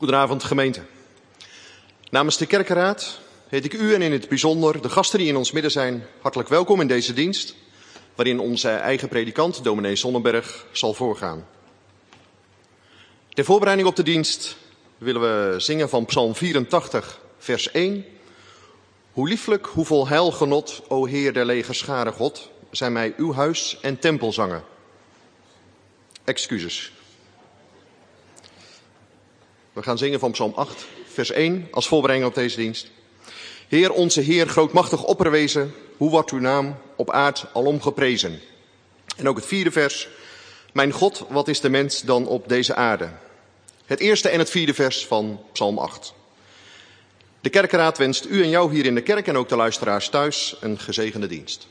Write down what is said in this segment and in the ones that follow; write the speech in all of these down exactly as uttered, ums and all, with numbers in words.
Goedenavond gemeente. Namens de kerkenraad heet ik u en in het bijzonder de gasten die in ons midden zijn hartelijk welkom in deze dienst, waarin onze eigen predikant, dominee Sonnenberg, zal voorgaan. Ter voorbereiding op de dienst willen we zingen van Psalm vierentachtig, vers één. Hoe lieflijk, hoeveel heilgenot, o Heer der legerscharen God, zijn mij uw huis en tempel zangen. Excuses. We gaan zingen van Psalm acht, vers één, als voorbereiding op deze dienst. Heer, onze Heer, grootmachtig opperwezen, hoe wordt uw naam op aard alom geprezen? En ook het vierde vers. Mijn God, wat is de mens dan op deze aarde? Het eerste en het vierde vers van Psalm acht. De kerkenraad wenst u en jou hier in de kerk en ook de luisteraars thuis een gezegende dienst.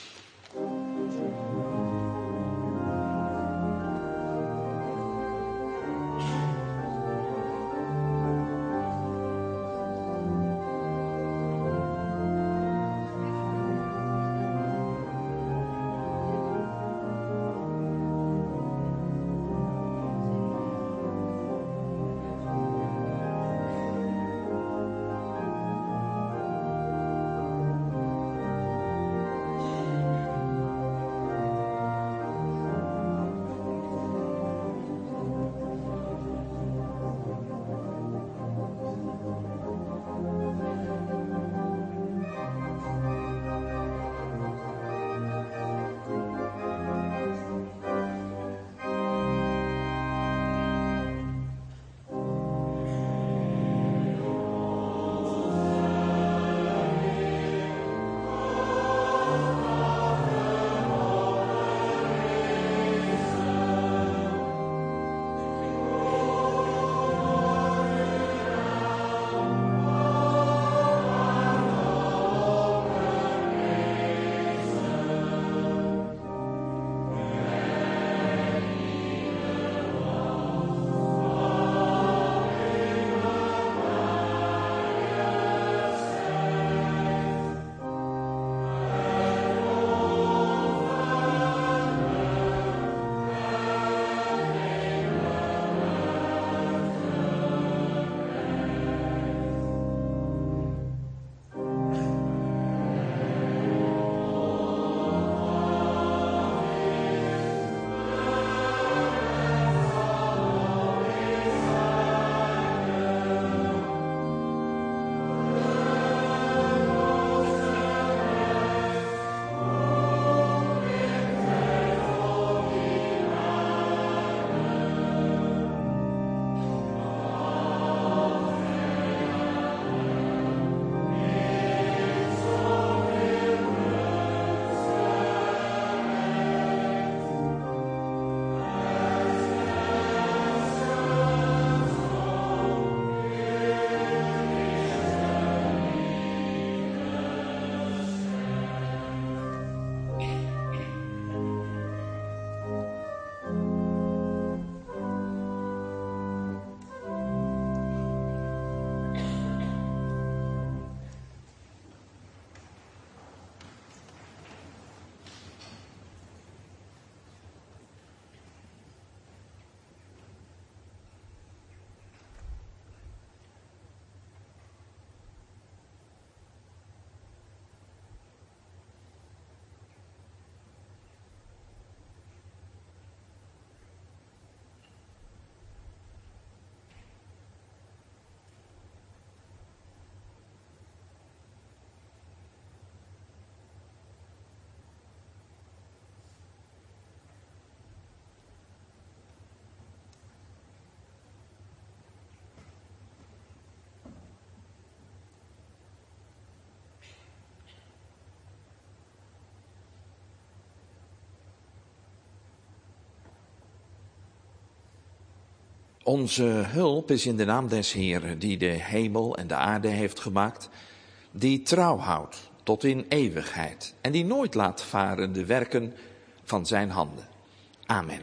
Onze hulp is in de naam des Heeren, die de hemel en de aarde heeft gemaakt, die trouw houdt tot in eeuwigheid en die nooit laat varen de werken van zijn handen. Amen.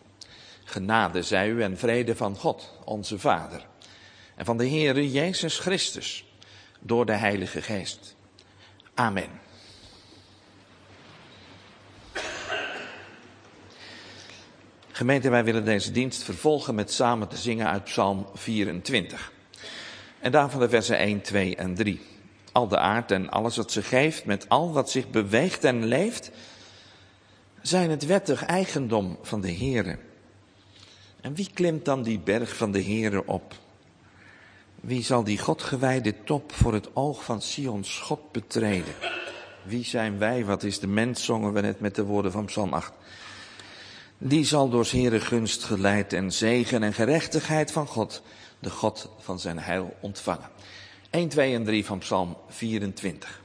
Genade zij u en vrede van God, onze Vader, en van de Heere Jezus Christus, door de Heilige Geest. Amen. Gemeente, wij willen deze dienst vervolgen met samen te zingen uit Psalm vierentwintig. En daarvan de versen één, twee en drie. Al de aard en alles wat ze geeft, met al wat zich beweegt en leeft, zijn het wettig eigendom van de Heere. En wie klimt dan die berg van de Heere op? Wie zal die Godgewijde top voor het oog van Sions God betreden? Wie zijn wij, wat is de mens, zongen we net met de woorden van Psalm acht. Die zal door 's Heere gunst geleid en zegen en gerechtigheid van God, de God van zijn heil, ontvangen. één, twee en drie van Psalm vierentwintig.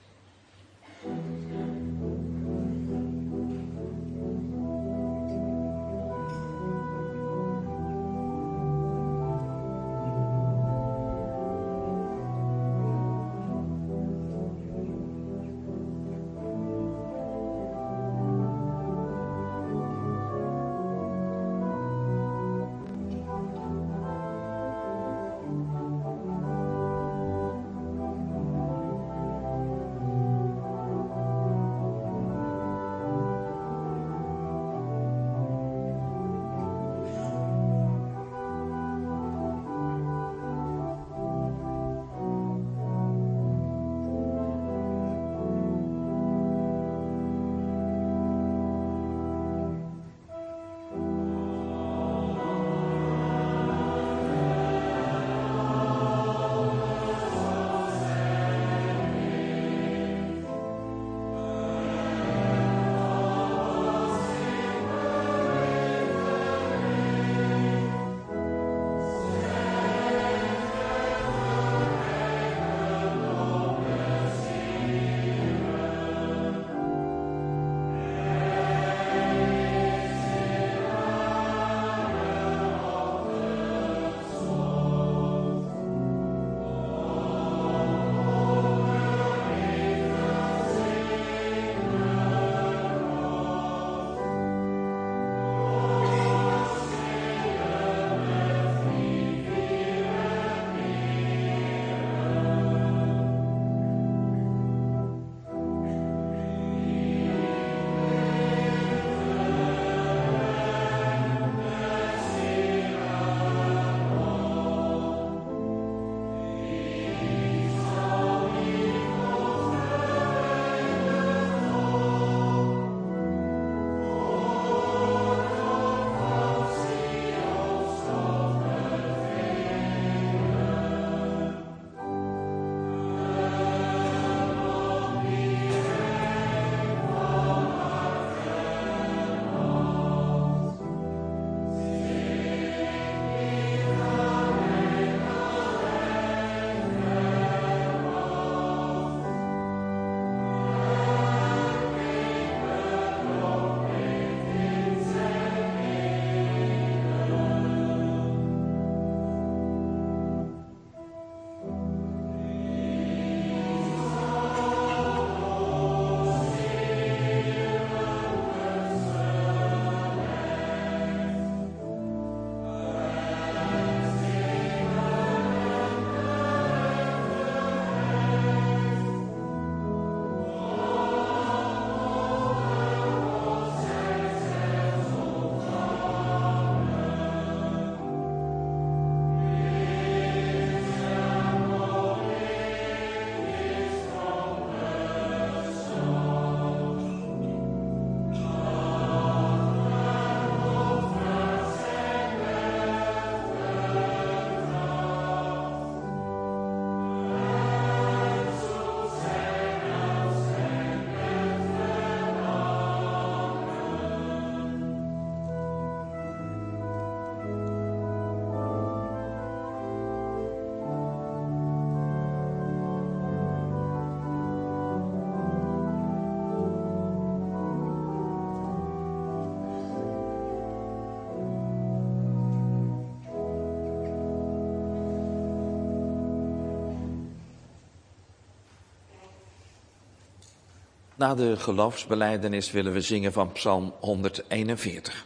Na de geloofsbelijdenis willen we zingen van Psalm honderdeenenveertig.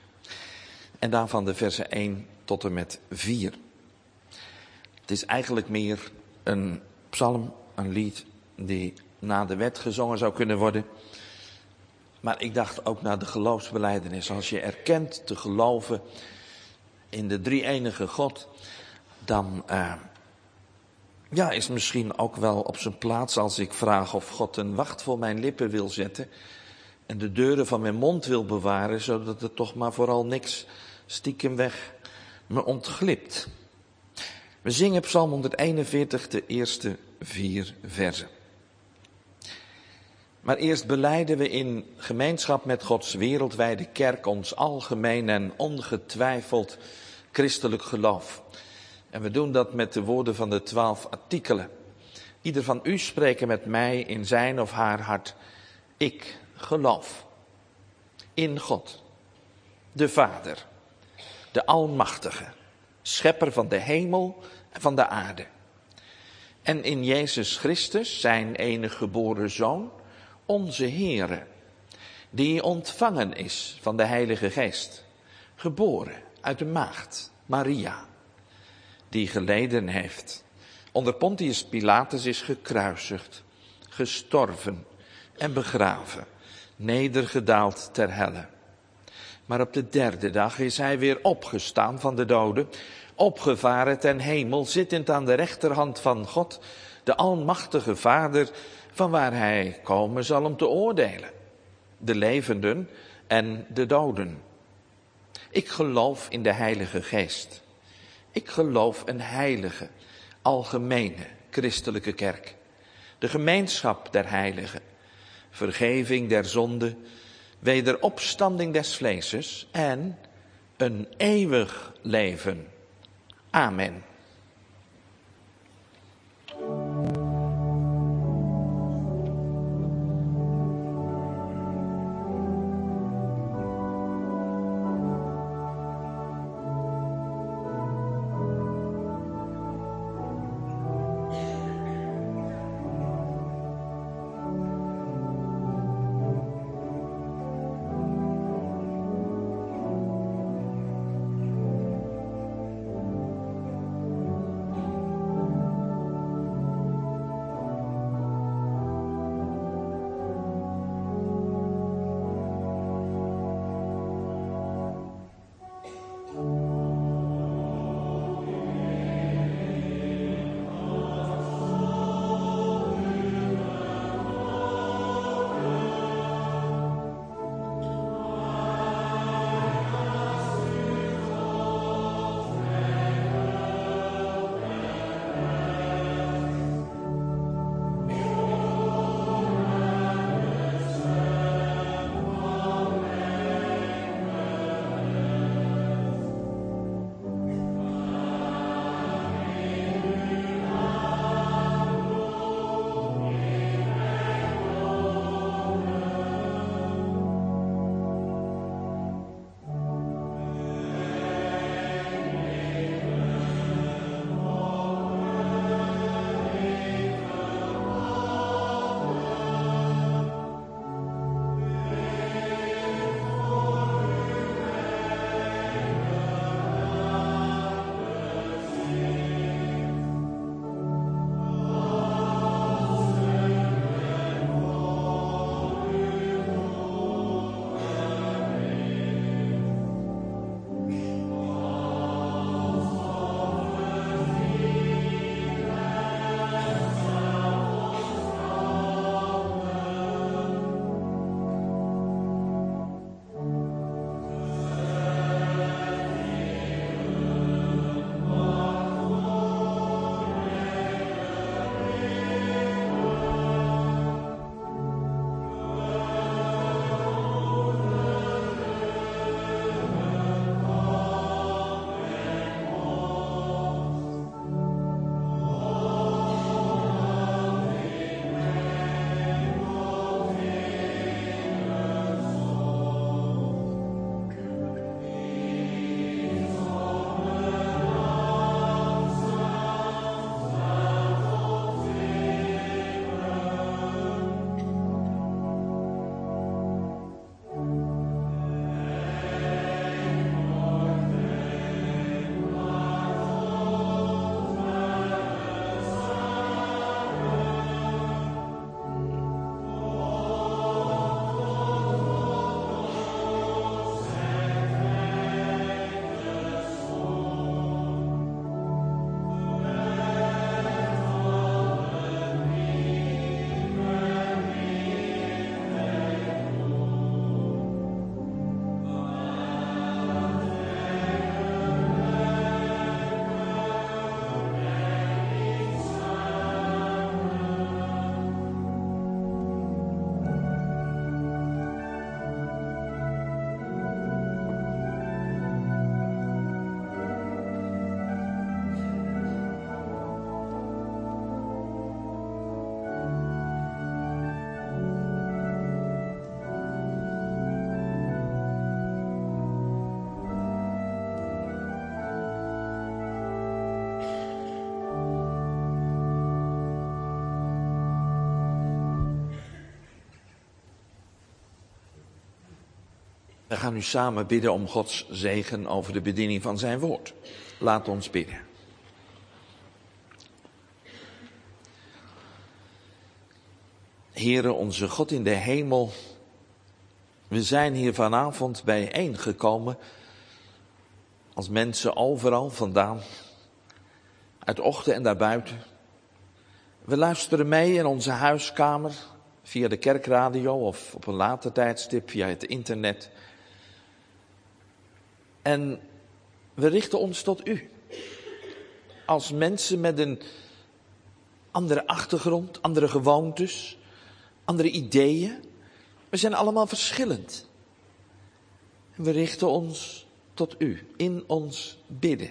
En daarvan de versen één tot en met vier. Het is eigenlijk meer een psalm, een lied die na de wet gezongen zou kunnen worden. Maar ik dacht ook naar de geloofsbelijdenis. Als je erkent te geloven in de drie-enige God, dan uh, ja, is misschien ook wel op zijn plaats als ik vraag of God een wacht voor mijn lippen wil zetten en de deuren van mijn mond wil bewaren, zodat er toch maar vooral niks stiekem weg me ontglipt. We zingen Psalm honderdeenenveertig, de eerste vier verzen. Maar eerst belijden we in gemeenschap met Gods wereldwijde kerk ons algemeen en ongetwijfeld christelijk geloof. En we doen dat met de woorden van de twaalf artikelen. Ieder van u spreken met mij in zijn of haar hart. Ik geloof in God, de Vader, de Almachtige, schepper van de hemel en van de aarde. En in Jezus Christus, zijn enige geboren Zoon, onze Heere, die ontvangen is van de Heilige Geest, geboren uit de maagd Maria, die geleden heeft, onder Pontius Pilatus is gekruisigd, gestorven en begraven, nedergedaald ter helle. Maar op de derde dag is hij weer opgestaan van de doden, opgevaren ten hemel, zittend aan de rechterhand van God, de Almachtige Vader, van waar hij komen zal om te oordelen, de levenden en de doden. Ik geloof in de Heilige Geest. Ik geloof een heilige, algemene, christelijke kerk. De gemeenschap der heiligen, vergeving der zonde, wederopstanding des vleeses en een eeuwig leven. Amen. We gaan nu samen bidden om Gods zegen over de bediening van zijn woord. Laat ons bidden. Heere, onze God in de hemel, we zijn hier vanavond bijeengekomen als mensen overal vandaan, uit Ochten en daarbuiten. We luisteren mee in onze huiskamer, via de kerkradio of op een later tijdstip via het internet. En we richten ons tot u. Als mensen met een andere achtergrond, andere gewoontes, andere ideeën. We zijn allemaal verschillend. We richten ons tot u, in ons bidden.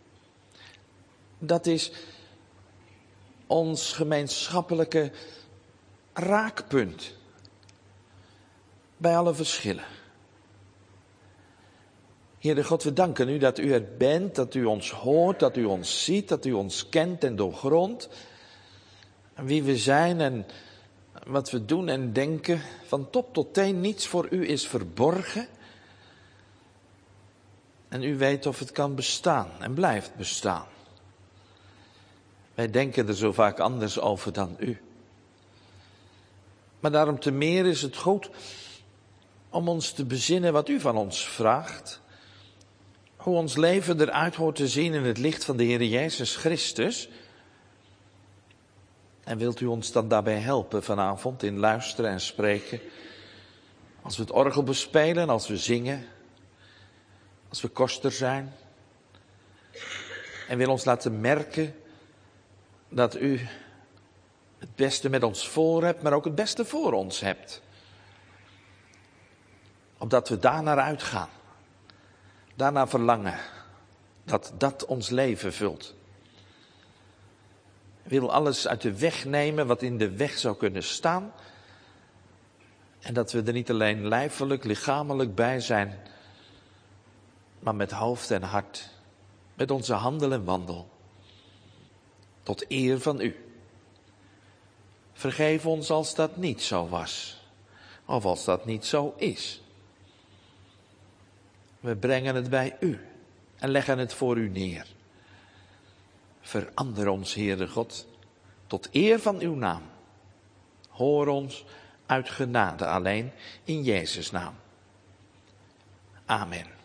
Dat is ons gemeenschappelijke raakpunt bij alle verschillen. Heere God, we danken u dat u er bent, dat u ons hoort, dat u ons ziet, dat u ons kent en doorgrondt. En wie we zijn en wat we doen en denken, van top tot teen, niets voor u is verborgen. En u weet of het kan bestaan en blijft bestaan. Wij denken er zo vaak anders over dan u. Maar daarom te meer is het goed om ons te bezinnen wat u van ons vraagt. Hoe ons leven eruit hoort te zien in het licht van de Heer Jezus Christus. En wilt u ons dan daarbij helpen vanavond in luisteren en spreken. Als we het orgel bespelen, als we zingen. Als we koster zijn. En wil ons laten merken dat u het beste met ons voor hebt, maar ook het beste voor ons hebt. Opdat we daar naar uitgaan. Daarna verlangen. Dat dat ons leven vult. Wil alles uit de weg nemen wat in de weg zou kunnen staan. En dat we er niet alleen lijfelijk, lichamelijk bij zijn. Maar met hoofd en hart. Met onze handel en wandel. Tot eer van u. Vergeef ons als dat niet zo was. Of als dat niet zo is. We brengen het bij u. En leggen het voor u neer. Verander ons, Heere God, tot eer van uw naam. Hoor ons uit genade alleen in Jezus' naam. Amen.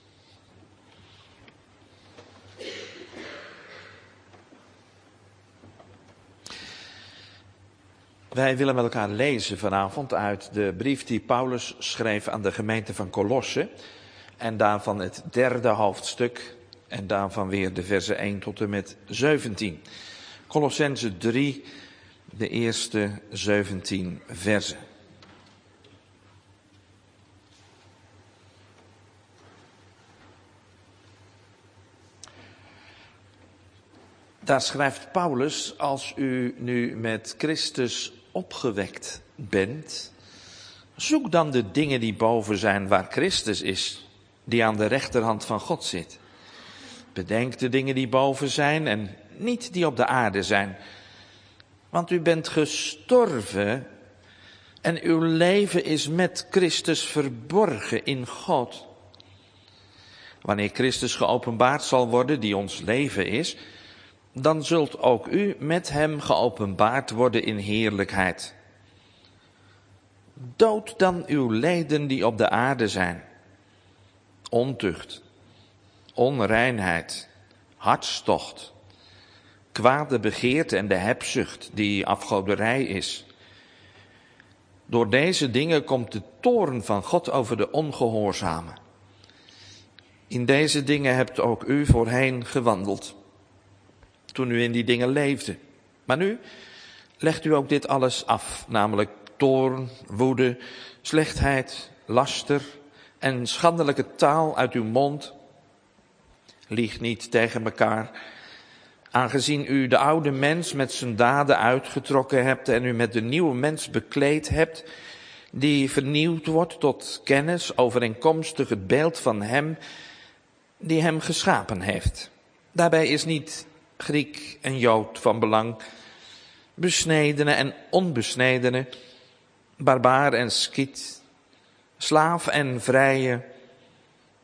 Wij willen met elkaar lezen vanavond uit de brief die Paulus schreef aan de gemeente van Colosse. En daarvan het derde hoofdstuk. En daarvan weer de versen één tot en met zeventien. Colossenzen drie, de eerste zeventien versen. Daar schrijft Paulus, als u nu met Christus opgewekt bent, zoek dan de dingen die boven zijn waar Christus is, die aan de rechterhand van God zit. Bedenk de dingen die boven zijn en niet die op de aarde zijn. Want u bent gestorven en uw leven is met Christus verborgen in God. Wanneer Christus geopenbaard zal worden, die ons leven is, dan zult ook u met hem geopenbaard worden in heerlijkheid. Dood dan uw leden die op de aarde zijn. Ontucht, onreinheid, hartstocht, kwade begeerte en de hebzucht die afgoderij is. Door deze dingen komt de toorn van God over de ongehoorzamen. In deze dingen hebt ook u voorheen gewandeld, toen u in die dingen leefde. Maar nu legt u ook dit alles af, namelijk toorn, woede, slechtheid, laster en schandelijke taal uit uw mond. Lieg niet tegen elkaar, aangezien u de oude mens met zijn daden uitgetrokken hebt en u met de nieuwe mens bekleed hebt, die vernieuwd wordt tot kennis overeenkomstig het beeld van hem die hem geschapen heeft. Daarbij is niet Griek en Jood van belang, besnedene en onbesnedene, barbaar en Skiet, slaaf en vrije,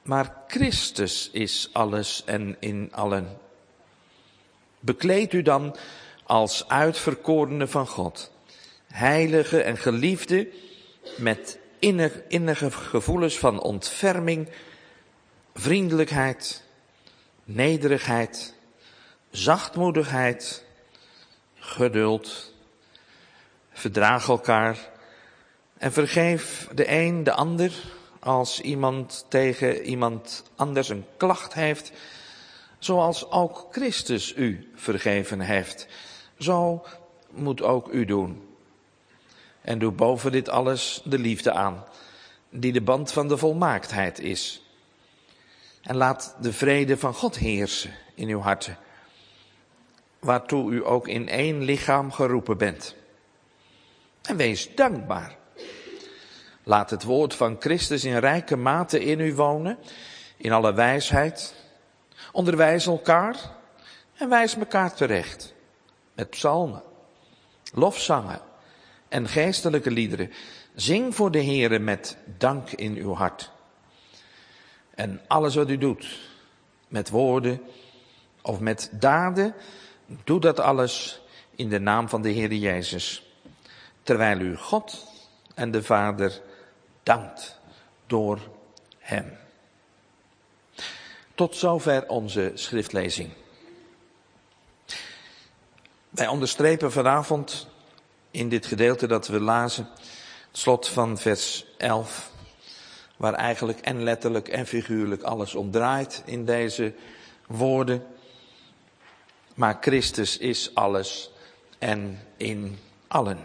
maar Christus is alles en in allen. Bekleed u dan als uitverkorene van God, heilige en geliefde, met innig, innige gevoelens van ontferming, vriendelijkheid, nederigheid, zachtmoedigheid, geduld. Verdraag elkaar en vergeef de een de ander als iemand tegen iemand anders een klacht heeft, zoals ook Christus u vergeven heeft. Zo moet ook u doen. En doe boven dit alles de liefde aan, die de band van de volmaaktheid is. En laat de vrede van God heersen in uw harten, waartoe u ook in één lichaam geroepen bent. En wees dankbaar. Laat het woord van Christus in rijke mate in u wonen, in alle wijsheid. Onderwijs elkaar en wijs elkaar terecht. Met psalmen, lofzangen en geestelijke liederen. Zing voor de Heere met dank in uw hart. En alles wat u doet, met woorden of met daden, doe dat alles in de naam van de Heere Jezus. Terwijl u God en de Vader dankt door hem. Tot zover onze schriftlezing. Wij onderstrepen vanavond in dit gedeelte dat we lazen, het slot van vers elf, waar eigenlijk en letterlijk en figuurlijk alles om draait in deze woorden. Maar Christus is alles en in allen.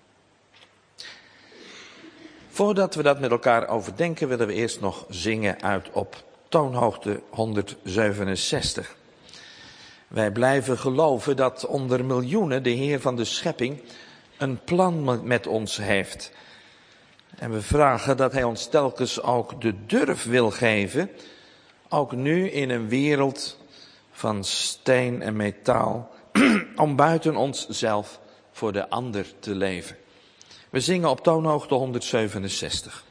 Voordat we dat met elkaar overdenken, willen we eerst nog zingen uit op toonhoogte honderdzevenenzestig. Wij blijven geloven dat onder miljoenen de Heer van de schepping een plan met ons heeft. En we vragen dat Hij ons telkens ook de durf wil geven, ook nu in een wereld van steen en metaal, om buiten onszelf voor de ander te leven. We zingen op toonhoogte honderdzevenenzestig.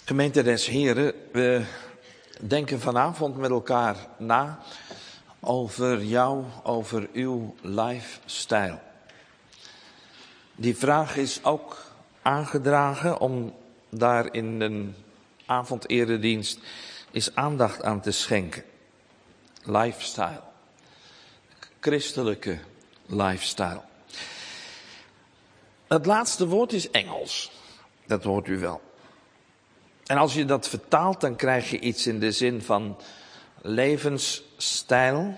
Gemeente des Heren, we denken vanavond met elkaar na over jou, over uw lifestyle. Die vraag is ook aangedragen om daar in een avonderedienst eens aandacht aan te schenken. Lifestyle. Christelijke lifestyle. Het laatste woord is Engels. Dat hoort u wel. En als je dat vertaalt, dan krijg je iets in de zin van levensstijl.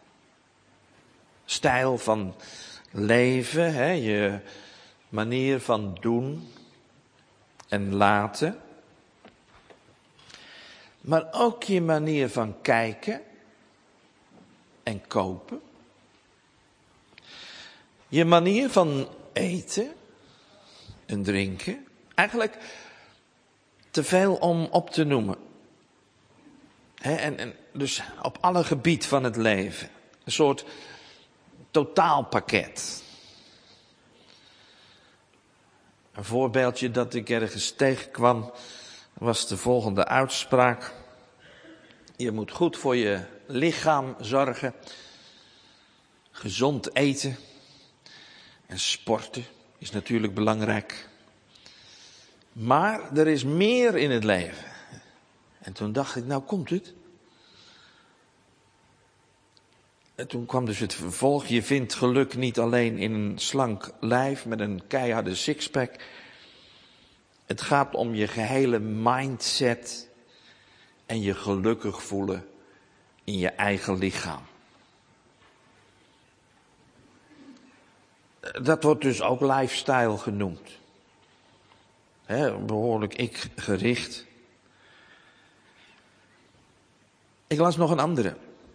Stijl van leven, hè, je manier van doen en laten. Maar ook je manier van kijken en kopen. Je manier van eten en drinken. Eigenlijk te veel om op te noemen. He, en, en dus op alle gebied van het leven. Een soort totaalpakket. Een voorbeeldje dat ik ergens tegenkwam was de volgende uitspraak. Je moet goed voor je lichaam zorgen. Gezond eten. En sporten is natuurlijk belangrijk. Maar er is meer in het leven. En toen dacht ik, nou komt het. En toen kwam dus het vervolg. Je vindt geluk niet alleen in een slank lijf met een keiharde sixpack. Het gaat om je gehele mindset en je gelukkig voelen in je eigen lichaam. Dat wordt dus ook lifestyle genoemd. He, behoorlijk ik gericht. Ik las nog een andere.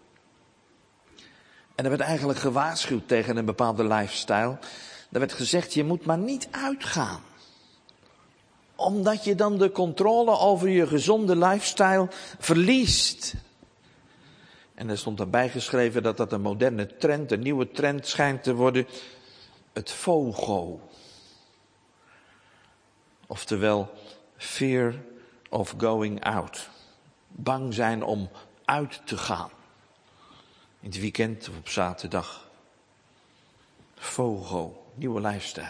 En er werd eigenlijk gewaarschuwd tegen een bepaalde lifestyle. Er werd gezegd, je moet maar niet uitgaan. Omdat je dan de controle over je gezonde lifestyle verliest. En er stond daarbij geschreven dat dat een moderne trend, een nieuwe trend schijnt te worden. Het FOGO. Oftewel, fear of going out. Bang zijn om uit te gaan. In het weekend of op zaterdag. FOGO, nieuwe lifestyle.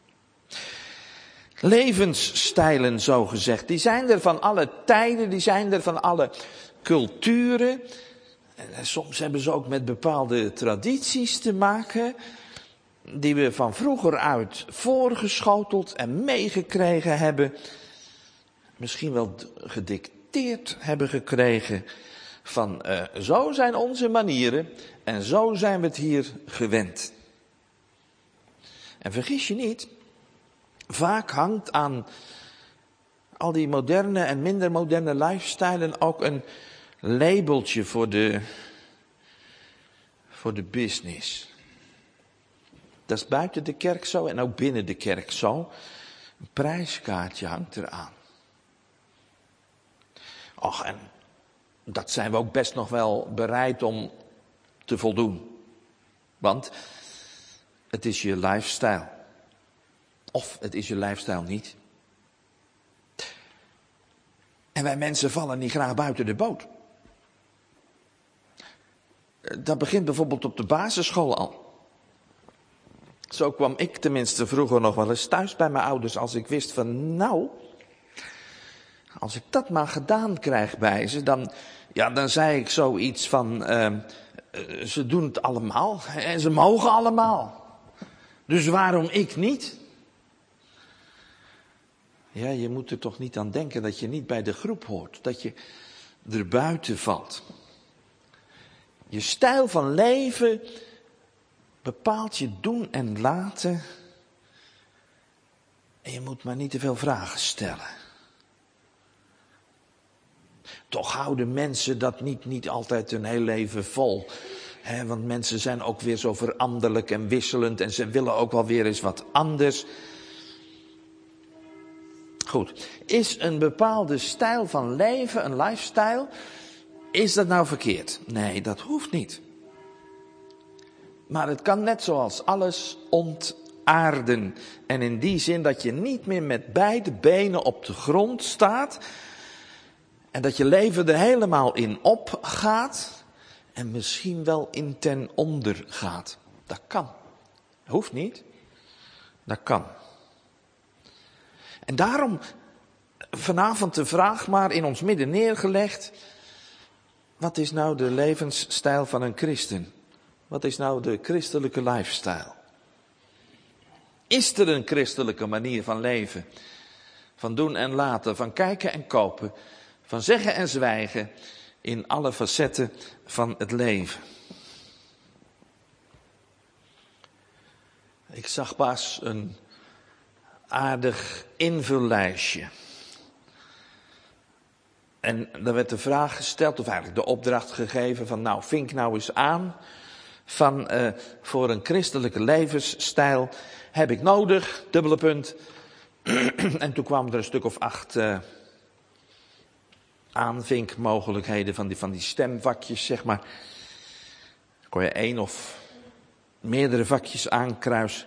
Levensstijlen, zo gezegd, die zijn er van alle tijden, die zijn er van alle culturen. En soms hebben ze ook met bepaalde tradities te maken, die we van vroeger uit voorgeschoteld en meegekregen hebben. Misschien wel gedicteerd hebben gekregen van uh, zo zijn onze manieren en zo zijn we het hier gewend. En vergis je niet, vaak hangt aan al die moderne en minder moderne lifestylen ook een labeltje voor de, voor de business. Dat is buiten de kerk zo en ook binnen de kerk zo. Een prijskaartje hangt eraan. Och, en dat zijn we ook best nog wel bereid om te voldoen. Want het is je lifestyle. Of het is je lifestyle niet. En wij mensen vallen niet graag buiten de boot. Dat begint bijvoorbeeld op de basisschool al. Zo kwam ik tenminste vroeger nog wel eens thuis bij mijn ouders als ik wist van nou, als ik dat maar gedaan krijg bij ze, dan, ja, dan zei ik zoiets van, uh, uh, ze doen het allemaal en ze mogen allemaal. Dus waarom ik niet? Ja, je moet er toch niet aan denken dat je niet bij de groep hoort, dat je er buiten valt. Je stijl van leven bepaalt je doen en laten. En je moet maar niet te veel vragen stellen. Toch houden mensen dat niet, niet altijd hun heel leven vol. He, want mensen zijn ook weer zo veranderlijk en wisselend. En ze willen ook wel weer eens wat anders. Goed. Is een bepaalde stijl van leven, een lifestyle, is dat nou verkeerd? Nee, dat hoeft niet. Maar het kan net zoals alles aarden. En in die zin dat je niet meer met beide benen op de grond staat. En dat je leven er helemaal in opgaat. En misschien wel in ten onder gaat. Dat kan. Hoeft niet. Dat kan. En daarom vanavond de vraag maar in ons midden neergelegd. Wat is nou de levensstijl van een christen? Wat is nou de christelijke lifestyle? Is er een christelijke manier van leven? Van doen en laten, van kijken en kopen, van zeggen en zwijgen in alle facetten van het leven. Ik zag pas een aardig invullijstje. En dan werd de vraag gesteld, of eigenlijk de opdracht gegeven van nou, vink nou eens aan van uh, voor een christelijke levensstijl heb ik nodig, dubbele punt. En toen kwamen er een stuk of acht uh, aanvinkmogelijkheden van die, van die stemvakjes, zeg maar. Dan kon je één of meerdere vakjes aankruisen.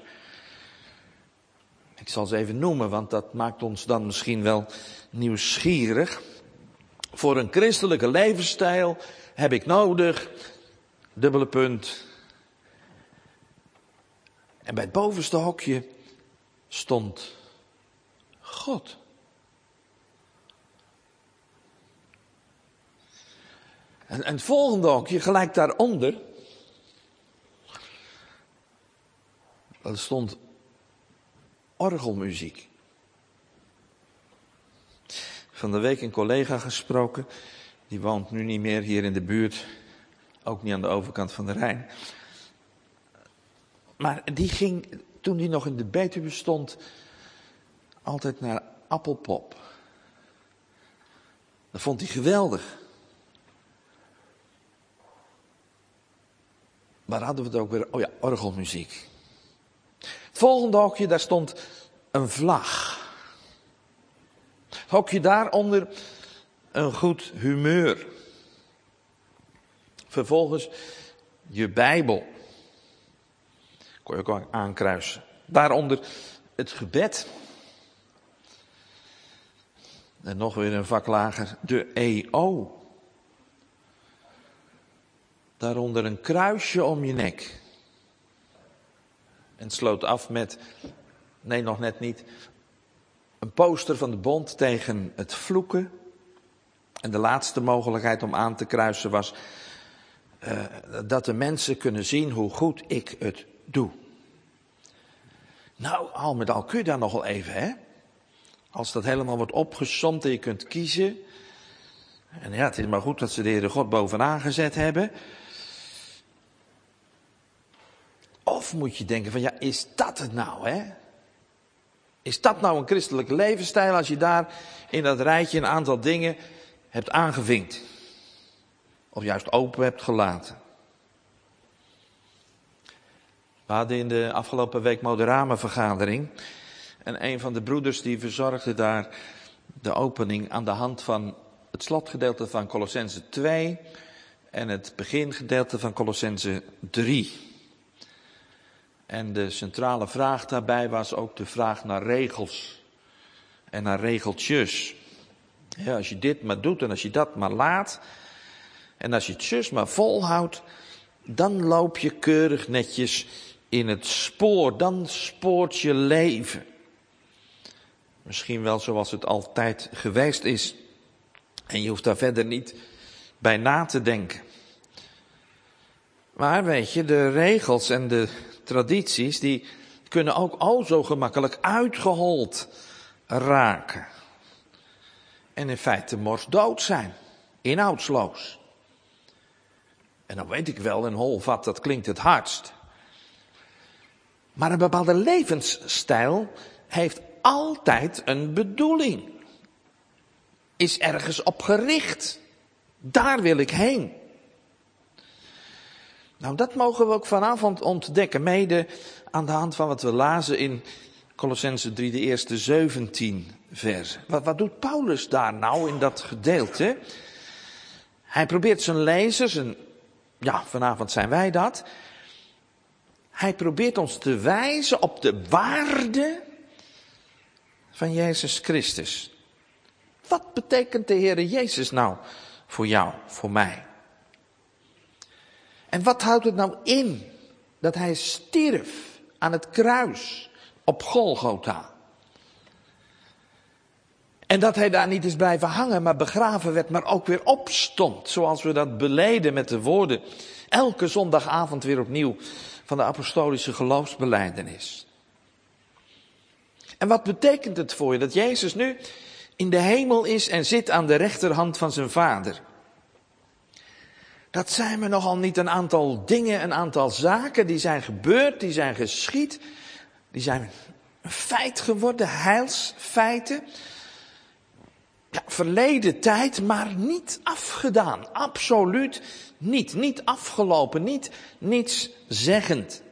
Ik zal ze even noemen, want dat maakt ons dan misschien wel nieuwsgierig. Voor een christelijke levensstijl heb ik nodig, dubbele punt. En bij het bovenste hokje stond God. En, en het volgende hokje, gelijk daaronder, dat stond orgelmuziek. Van de week een collega gesproken, die woont nu niet meer hier in de buurt, ook niet aan de overkant van de Rijn. Maar die ging, toen hij nog in de Betuwe stond, altijd naar Appelpop. Dat vond hij geweldig. Waar hadden we het ook weer? Oh ja, orgelmuziek. Het volgende hokje, daar stond een vlag. Het hokje daaronder een goed humeur. Vervolgens je Bijbel. Kon je ook aankruisen. Daaronder het gebed. En nog weer een vak lager, de E O. Daaronder een kruisje om je nek. En het sloot af met, nee nog net niet, een poster van de bond tegen het vloeken. En de laatste mogelijkheid om aan te kruisen was uh, dat de mensen kunnen zien hoe goed ik het doe. Nou, al met al kun je daar nog wel even, hè? Als dat helemaal wordt opgesomd en je kunt kiezen. En ja, het is maar goed dat ze de Heere God bovenaan gezet hebben. Of moet je denken van ja, is dat het nou, hè? Is dat nou een christelijke levensstijl als je daar in dat rijtje een aantal dingen hebt aangevinkt? Of juist open hebt gelaten? We hadden in de afgelopen week Moderame-vergadering. En een van de broeders die verzorgde daar de opening aan de hand van het slotgedeelte van Kolossenzen twee en het begingedeelte van Kolossenzen drie. En de centrale vraag daarbij was ook de vraag naar regels en naar regeltjes. Ja, als je dit maar doet en als je dat maar laat en als je het zus maar volhoudt, dan loop je keurig netjes in het spoor, dan spoort je leven. Misschien wel zoals het altijd geweest is. En je hoeft daar verder niet bij na te denken. Maar weet je, de regels en de tradities, die kunnen ook al zo gemakkelijk uitgehold raken. En in feite morsdood zijn, inhoudsloos. En dan weet ik wel, een holvat, dat klinkt het hardst. Maar een bepaalde levensstijl heeft altijd een bedoeling. Is ergens op gericht. Daar wil ik heen. Nou, dat mogen we ook vanavond ontdekken. Mede aan de hand van wat we lazen in Kolossenzen drie, de eerste zeventien versen. Wat, wat doet Paulus daar nou in dat gedeelte? Hij probeert zijn lezers, en ja, vanavond zijn wij dat. Hij probeert ons te wijzen op de waarde van Jezus Christus. Wat betekent de Heere Jezus nou voor jou, voor mij? En wat houdt het nou in dat hij stierf aan het kruis op Golgotha? En dat hij daar niet is blijven hangen, maar begraven werd, maar ook weer opstond. Zoals we dat beleden met de woorden elke zondagavond weer opnieuw van de apostolische geloofsbelijdenis. En wat betekent het voor je dat Jezus nu in de hemel is en zit aan de rechterhand van zijn Vader? Dat zijn we nogal niet een aantal dingen, een aantal zaken die zijn gebeurd, die zijn geschied. Die zijn een feit geworden, heilsfeiten. Ja, verleden tijd, maar niet afgedaan. Absoluut niet. Niet afgelopen, niet niets zeggend.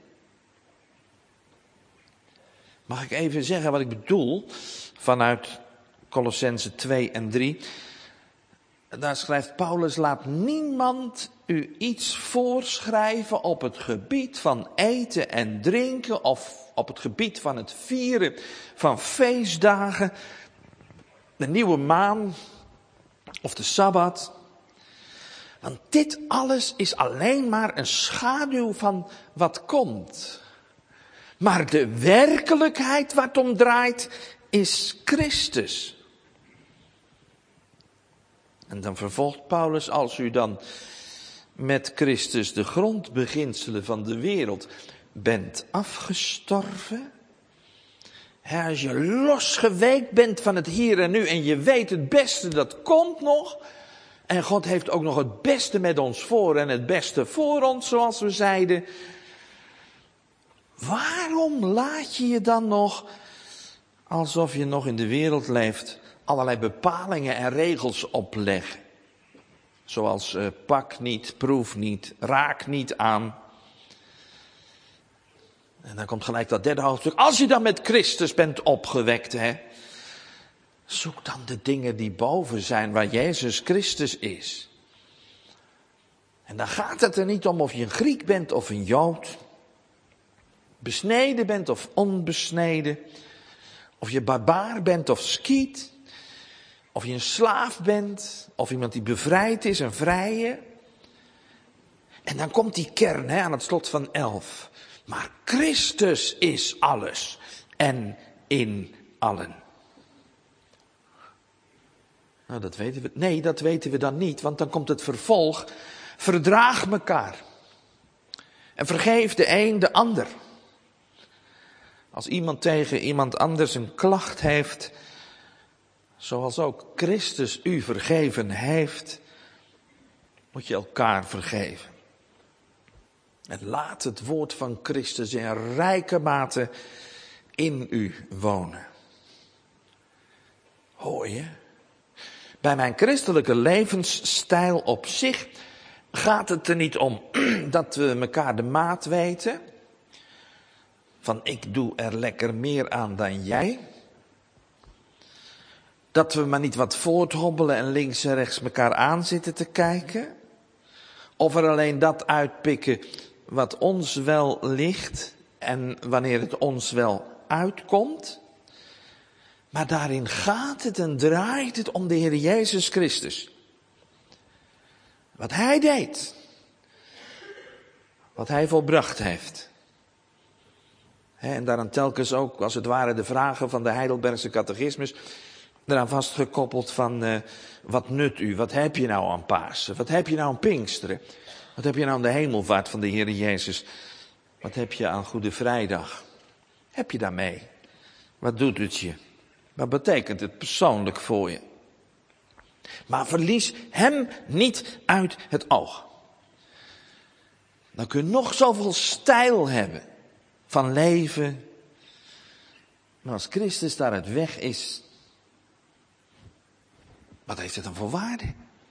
Mag ik even zeggen wat ik bedoel vanuit Kolossenzen twee en drie? Daar schrijft Paulus, laat niemand u iets voorschrijven op het gebied van eten en drinken of op het gebied van het vieren van feestdagen, de nieuwe maan of de Sabbat. Want dit alles is alleen maar een schaduw van wat komt. Maar de werkelijkheid waar het om draait is Christus. En dan vervolgt Paulus, als u dan met Christus de grondbeginselen van de wereld bent afgestorven. Hè, als je losgeweekt bent van het hier en nu en je weet het beste dat komt nog. En God heeft ook nog het beste met ons voor en het beste voor ons, zoals we zeiden. Waarom laat je je dan nog, alsof je nog in de wereld leeft, allerlei bepalingen en regels opleggen? Zoals uh, pak niet, proef niet, raak niet aan. En dan komt gelijk dat derde hoofdstuk. Als je dan met Christus bent opgewekt, hè, zoek dan de dingen die boven zijn, waar Jezus Christus is. En dan gaat het er niet om of je een Griek bent of een Jood. Besneden bent of onbesneden. Of je barbaar bent of skiet. Of je een slaaf bent. Of iemand die bevrijd is, een vrije. En dan komt die kern, hè, aan het slot van elf. Maar Christus is alles. En in allen. Nou, dat weten we. Nee, dat weten we dan niet. Want dan komt het vervolg. Verdraag elkaar. En vergeef de een de ander. Als iemand tegen iemand anders een klacht heeft, zoals ook Christus u vergeven heeft, moet je elkaar vergeven. En laat het woord van Christus in rijke mate in u wonen. Hoor je? Bij mijn christelijke levensstijl op zich gaat het er niet om dat we elkaar de maat weten. Van ik doe er lekker meer aan dan jij. Dat we maar niet wat voorthobbelen en links en rechts elkaar aan zitten te kijken. Of er alleen dat uitpikken wat ons wel ligt en wanneer het ons wel uitkomt. Maar daarin gaat het en draait het om de Heer Jezus Christus. Wat Hij deed. Wat Hij volbracht heeft. En daaraan telkens ook, als het ware, de vragen van de Heidelbergse catechismus eraan vastgekoppeld van, uh, wat nut u? Wat heb je nou aan Pasen? Wat heb je nou aan Pinksteren? Wat heb je nou aan de hemelvaart van de Heer Jezus? Wat heb je aan Goede Vrijdag? Heb je daarmee? Wat doet het je? Wat betekent het persoonlijk voor je? Maar verlies hem niet uit het oog. Dan kun je nog zoveel stijl hebben van leven. Maar als Christus daar het weg is, wat heeft het dan voor waarde?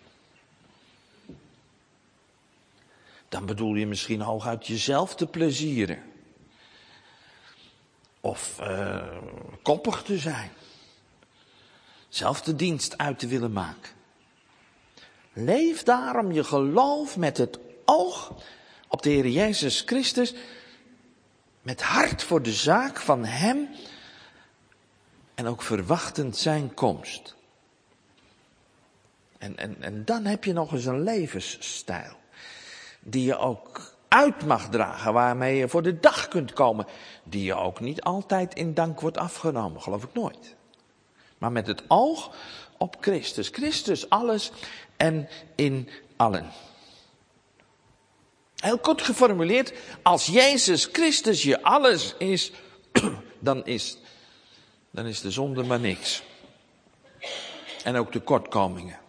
Dan bedoel je misschien hooguit jezelf te plezieren. Of uh, koppig te zijn. Zelf de dienst uit te willen maken. Leef daarom je geloof met het oog op de Heer Jezus Christus. Met hart voor de zaak van hem en ook verwachtend zijn komst. En, en, en dan heb je nog eens een levensstijl die je ook uit mag dragen, waarmee je voor de dag kunt komen, die je ook niet altijd in dank wordt afgenomen, geloof ik nooit. Maar met het oog op Christus. Christus alles en in allen. Heel kort geformuleerd, als Jezus Christus je alles is, dan is, dan is de zonde maar niks. En ook tekortkomingen.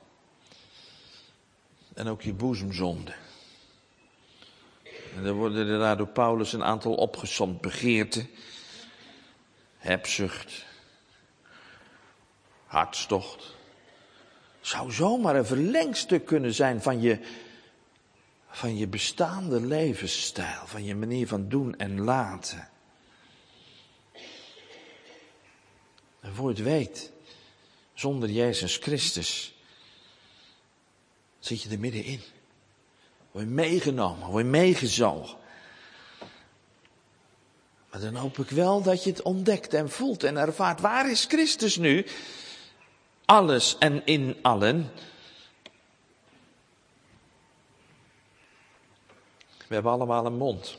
En ook je boezemzonde. En dan worden er daar door Paulus een aantal opgesomd. Begeerte, hebzucht, hartstocht. Zou zomaar een verlengstuk kunnen zijn van je, van je bestaande levensstijl. Van je manier van doen en laten. En voor je het weet, zonder Jezus Christus zit je er middenin. Word je meegenomen, word je meegezogen. Maar dan hoop ik wel dat je het ontdekt en voelt en ervaart. Waar is Christus nu? Alles en in allen. We hebben allemaal een mond.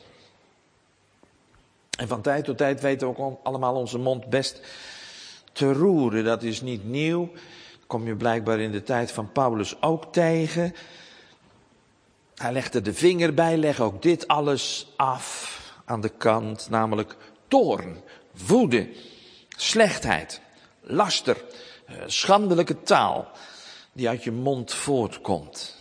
En van tijd tot tijd weten we ook allemaal onze mond best te roeren. Dat is niet nieuw. Dat kom je blijkbaar in de tijd van Paulus ook tegen. Hij legt er de vinger bij, leg ook dit alles af aan de kant. Namelijk toorn, woede, slechtheid, laster, schandelijke taal die uit je mond voortkomt.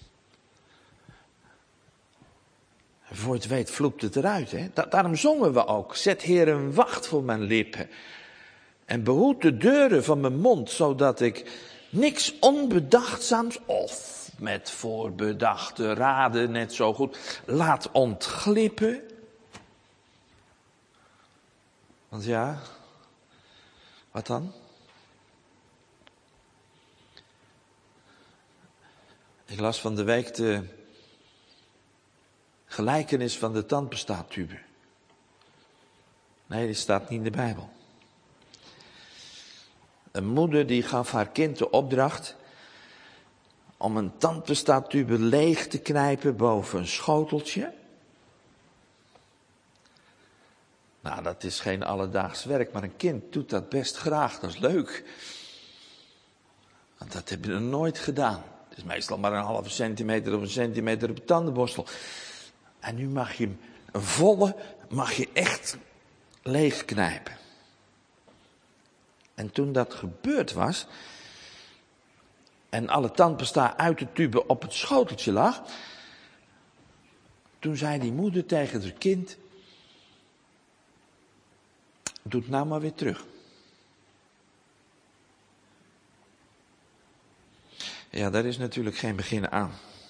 En voor je het weet vloept het eruit. Hè? Da- daarom zongen we ook. Zet Heer een wacht voor mijn lippen. En behoed de deuren van mijn mond, zodat ik niks onbedachtzaams of met voorbedachte raden net zo goed laat ontglippen. Want ja, wat dan? Ik las van de week de gelijkenis van de tandpastatube. Nee, die staat niet in de Bijbel. Een moeder die gaf haar kind de opdracht om een tandpastatube leeg te knijpen boven een schoteltje. Nou, dat is geen alledaags werk, maar een kind doet dat best graag, dat is leuk. Want dat heb je nog nooit gedaan. Het is meestal maar een halve centimeter of een centimeter op de tandenborstel. En nu mag je hem, een volle, mag je echt leeg knijpen. En toen dat gebeurd was, en alle tandpasta uit de tube op het schoteltje lag, toen zei die moeder tegen haar kind, doe het nou maar weer terug. Ja, daar is natuurlijk geen begin aan.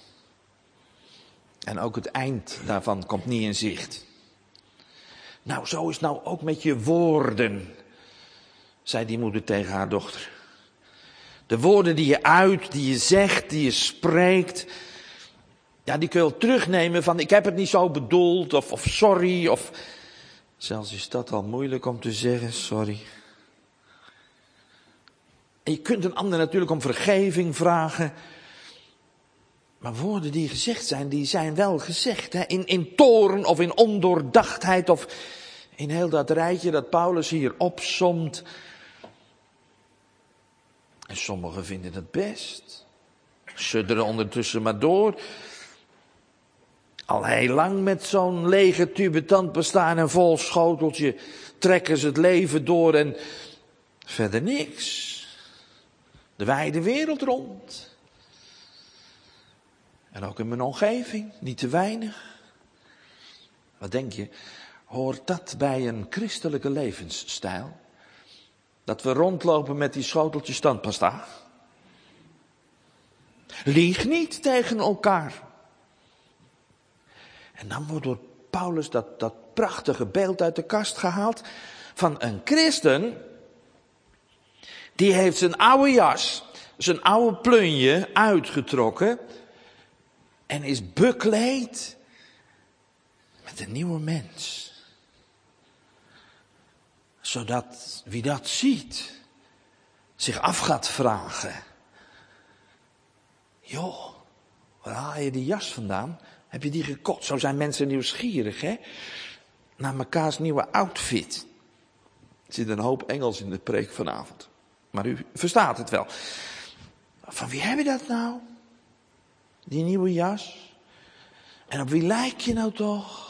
En ook het eind daarvan komt niet in zicht. Nou, zo is het nou ook met je woorden, zei die moeder tegen haar dochter. De woorden die je uit, die je zegt, die je spreekt, ja, die kun je wel terugnemen van ik heb het niet zo bedoeld, of, of sorry, of zelfs is dat al moeilijk om te zeggen, sorry. En je kunt een ander natuurlijk om vergeving vragen. Maar woorden die gezegd zijn, die zijn wel gezegd. Hè? In, in toorn of in ondoordachtheid of in heel dat rijtje dat Paulus hier opsomt. En sommigen vinden het best. Sudderen ondertussen maar door. Al heel lang met zo'n lege tube tandpasta en een vol schoteltje trekken ze het leven door en verder niks. De wijde wereld rond. En ook in mijn omgeving, niet te weinig. Wat denk je, hoort dat bij een christelijke levensstijl? Dat we rondlopen met die schoteltjes tandpasta? Lieg niet tegen elkaar. En dan wordt door Paulus dat, dat prachtige beeld uit de kast gehaald van een christen. Die heeft zijn oude jas, zijn oude plunje uitgetrokken en is bekleed met een nieuwe mens. Zodat wie dat ziet zich af gaat vragen. Joh, waar haal je die jas vandaan? Heb je die gekocht? Zo zijn mensen nieuwsgierig, hè? Naar mekaars nieuwe outfit. Er zit een hoop Engels in de preek vanavond. Maar u verstaat het wel. Van wie heb je dat nou? Die nieuwe jas? En op wie lijk je nou toch?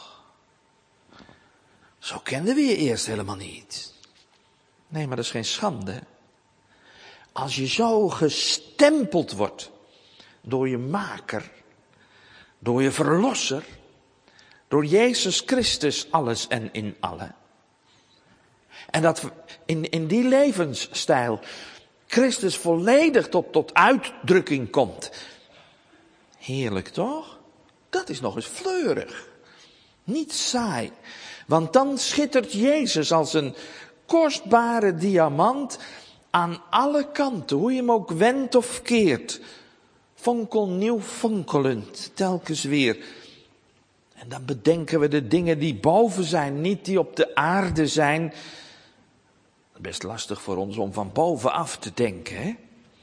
Zo kenden we je eerst helemaal niet. Nee, maar dat is geen schande. Als je zo gestempeld wordt door je maker, door je verlosser, door Jezus Christus alles en in allen. En dat in, in die levensstijl Christus volledig tot, tot uitdrukking komt. Heerlijk toch? Dat is nog eens fleurig. Niet saai. Want dan schittert Jezus als een kostbare diamant aan alle kanten. Hoe je hem ook wendt of keert. Fonkelnieuw fonkelend, telkens weer. En dan bedenken we de dingen die boven zijn, niet die op de aarde zijn. Best lastig voor ons om van bovenaf te denken, hè?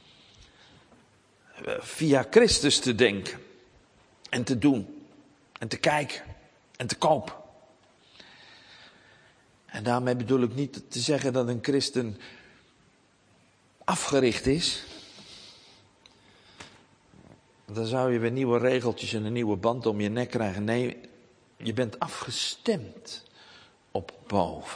Via Christus te denken. En te doen. En te kijken. En te kopen. En daarmee bedoel ik niet te zeggen dat een christen afgericht is. Dan zou je weer nieuwe regeltjes en een nieuwe band om je nek krijgen. Nee, je bent afgestemd op boven.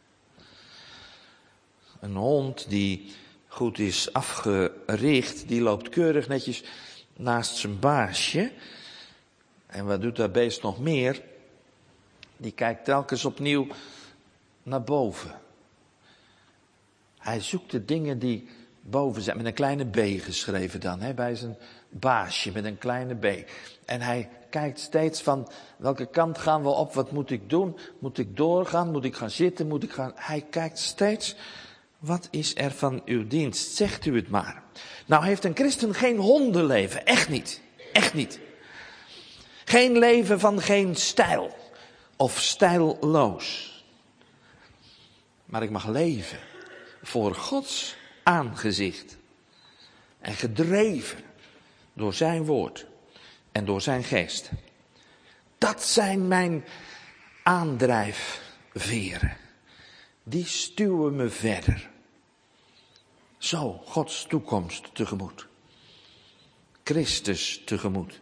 Een hond die goed is afgericht, die loopt keurig netjes naast zijn baasje. En wat doet dat beest nog meer? Die kijkt telkens opnieuw naar boven. Hij zoekt de dingen die boven zijn, met een kleine b geschreven dan, hè, bij zijn baasje met een kleine b. En hij kijkt steeds van, welke kant gaan we op, wat moet ik doen? Moet ik doorgaan, moet ik gaan zitten, moet ik gaan... Hij kijkt steeds, wat is er van uw dienst? Zegt u het maar. Nou heeft een christen geen hondenleven, echt niet, echt niet. Geen leven van geen stijl, of stijlloos. Maar ik mag leven voor Gods aangezicht. En gedreven door zijn woord en door zijn geest. Dat zijn mijn aandrijfveren. Die stuwen me verder. Zo, Gods toekomst tegemoet. Christus tegemoet.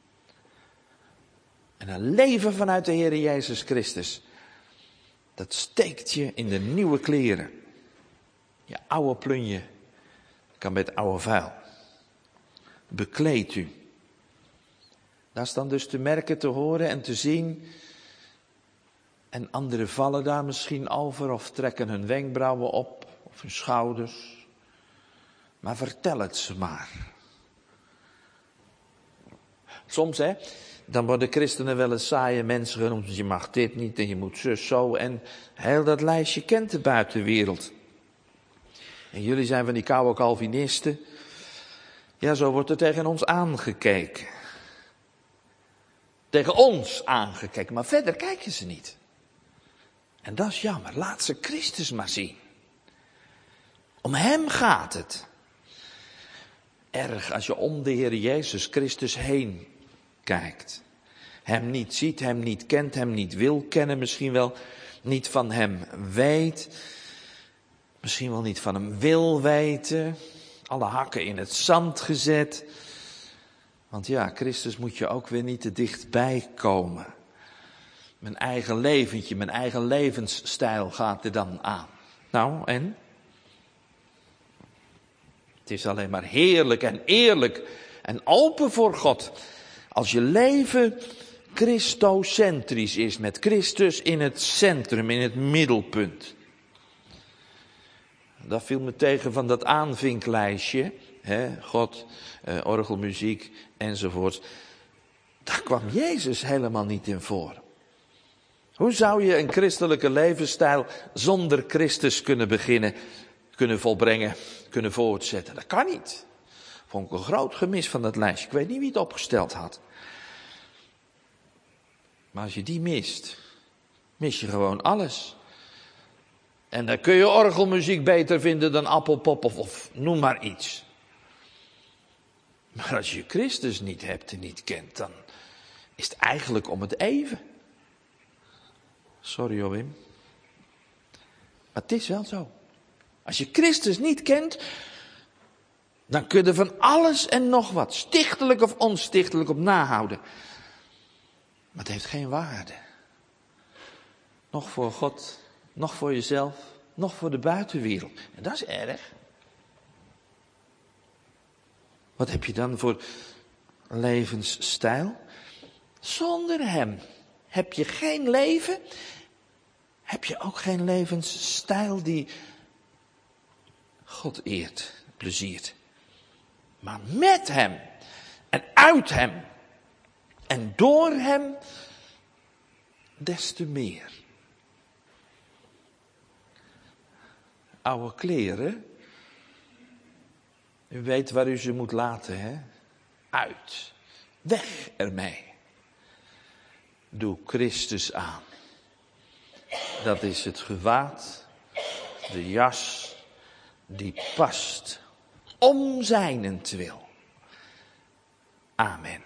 En een leven vanuit de Heer Jezus Christus. Dat steekt je in de nieuwe kleren. Je oude plunje kan met oude vuil. Bekleed u. Dat is dan dus te merken, te horen en te zien. En anderen vallen daar misschien over of trekken hun wenkbrauwen op of hun schouders. Maar vertel het ze maar. Soms hè, dan worden christenen wel eens saaie mensen genoemd. Je mag dit niet en je moet zus zo. En heel dat lijstje kent de buitenwereld. En jullie zijn van die koude Calvinisten. Ja, zo wordt er tegen ons aangekeken. Tegen ons aangekeken, maar verder kijken ze niet. En dat is jammer. Laat ze Christus maar zien. Om hem gaat het. Erg als je om de Heer Jezus Christus heen kijkt. Hem niet ziet, hem niet kent, hem niet wil kennen. Misschien wel niet van hem weet. Misschien wel niet van hem wil weten. Alle hakken in het zand gezet. Want ja, Christus moet je ook weer niet te dichtbij komen. Mijn eigen leventje, mijn eigen levensstijl gaat er dan aan. Nou, en? Het is alleen maar heerlijk en eerlijk en open voor God. Als je leven christocentrisch is, met Christus in het centrum, in het middelpunt. Dat viel me tegen van dat aanvinklijstje. Hè, God, eh, orgelmuziek enzovoort. Daar kwam Jezus helemaal niet in voor. Hoe zou je een christelijke levensstijl zonder Christus kunnen beginnen, kunnen volbrengen, kunnen voortzetten? Dat kan niet. Vond ik een groot gemis van dat lijstje. Ik weet niet wie het opgesteld had. Maar als je die mist, mis je gewoon alles. En dan kun je orgelmuziek beter vinden dan appelpop of, of noem maar iets. Maar als je Christus niet hebt en niet kent, dan is het eigenlijk om het even. Sorry hoor, Wim. Maar het is wel zo. Als je Christus niet kent, dan kun je er van alles en nog wat, stichtelijk of onstichtelijk, op nahouden. Maar het heeft geen waarde. Nog voor God, nog voor jezelf, nog voor de buitenwereld. En dat is erg. Wat heb je dan voor levensstijl? Zonder hem heb je geen leven, heb je ook geen levensstijl die God eert, pleziert. Maar met hem en uit hem en door hem des te meer. Oude kleren, u weet waar u ze moet laten, hè? Uit, weg ermee. Doe Christus aan. Dat is het gewaad, de jas die past, om zijnentwil. Amen.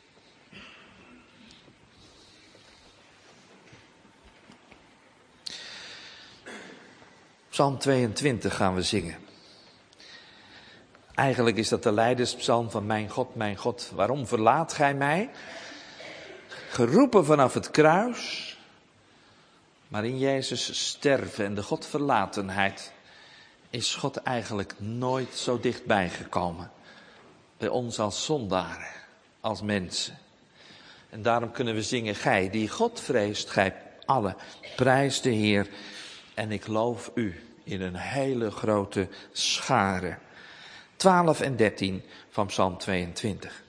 Psalm tweeëntwintig gaan we zingen. Eigenlijk is dat de lijdenspsalm van mijn God, mijn God, waarom verlaat gij mij? Geroepen vanaf het kruis, maar in Jezus sterven en de Godverlatenheid is God eigenlijk nooit zo dichtbij gekomen. Bij ons als zondaren, als mensen. En daarom kunnen we zingen, gij die God vreest, gij alle, prijs de Heer. En ik loof u in een hele grote schare. twaalf en dertien van Psalm tweeëntwintig.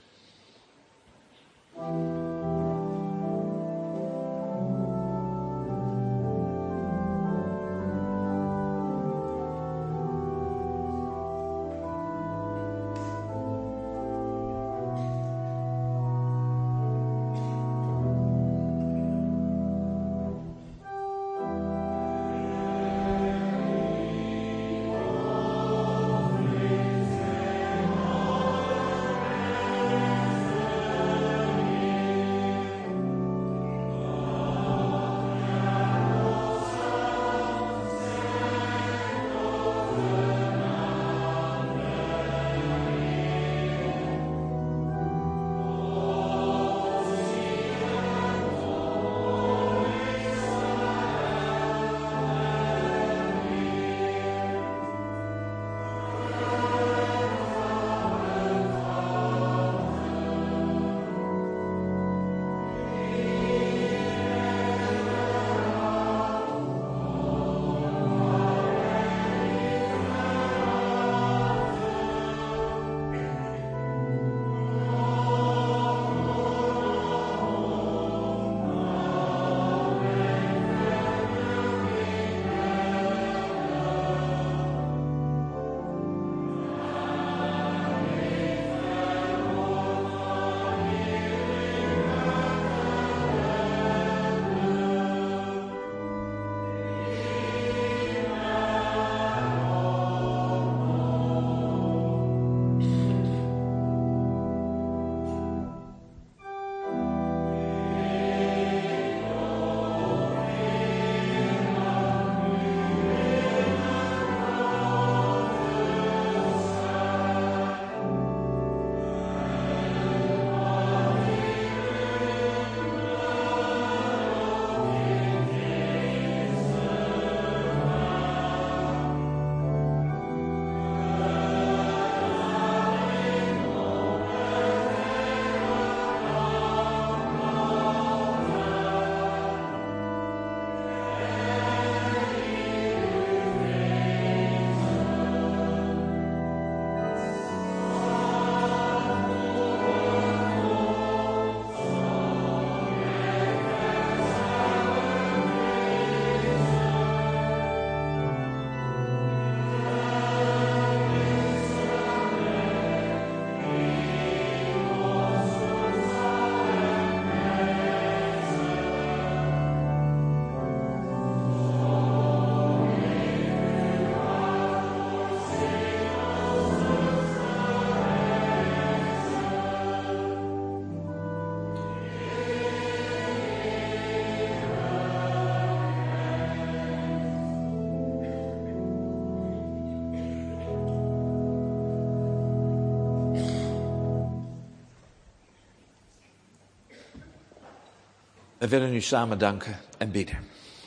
We willen u samen danken en bidden.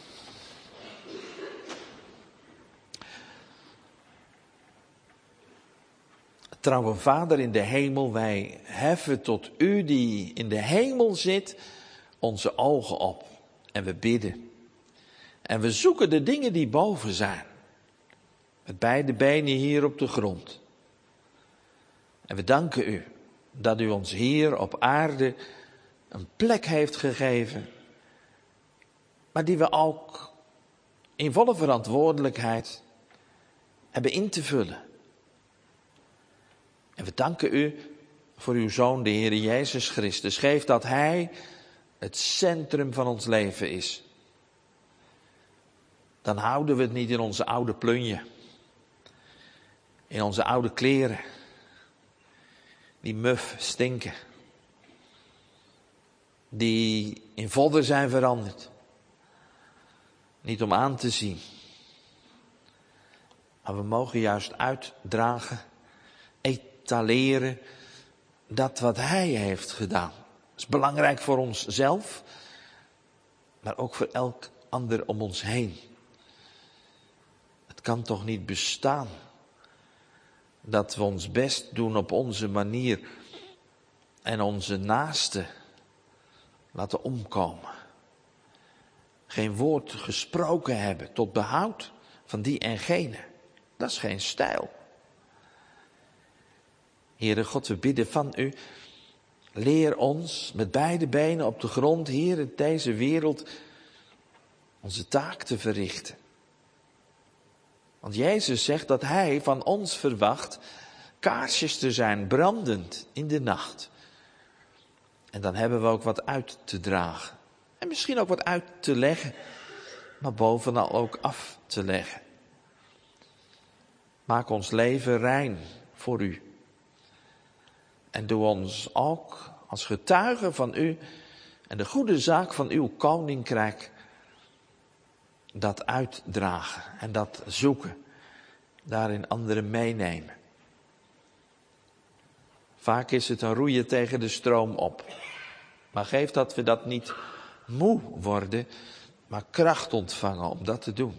Trouwe Vader in de hemel, wij heffen tot u die in de hemel zit onze ogen op. En we bidden. En we zoeken de dingen die boven zijn. Met beide benen hier op de grond. En we danken u dat u ons hier op aarde een plek heeft gegeven. Maar die we ook in volle verantwoordelijkheid hebben in te vullen. En we danken u voor uw Zoon, de Heer Jezus Christus. Geef dat Hij het centrum van ons leven is. Dan houden we het niet in onze oude plunje. In onze oude kleren. Die muf stinken. Die in vodden zijn veranderd. Niet om aan te zien. Maar we mogen juist uitdragen, etaleren dat wat Hij heeft gedaan. Dat is belangrijk voor onszelf, maar ook voor elk ander om ons heen. Het kan toch niet bestaan dat we ons best doen op onze manier en onze naaste laten omkomen. Geen woord gesproken hebben tot behoud van die en gene. Dat is geen stijl. Heere God, we bidden van u. Leer ons met beide benen op de grond hier in deze wereld onze taak te verrichten. Want Jezus zegt dat Hij van ons verwacht kaarsjes te zijn, brandend in de nacht. En dan hebben we ook wat uit te dragen. En misschien ook wat uit te leggen, maar bovenal ook af te leggen. Maak ons leven rein voor u. En doe ons ook als getuigen van u en de goede zaak van uw koninkrijk dat uitdragen en dat zoeken, daarin anderen meenemen. Vaak is het een roeien tegen de stroom op. Maar geef dat we dat niet moe worden, maar kracht ontvangen om dat te doen.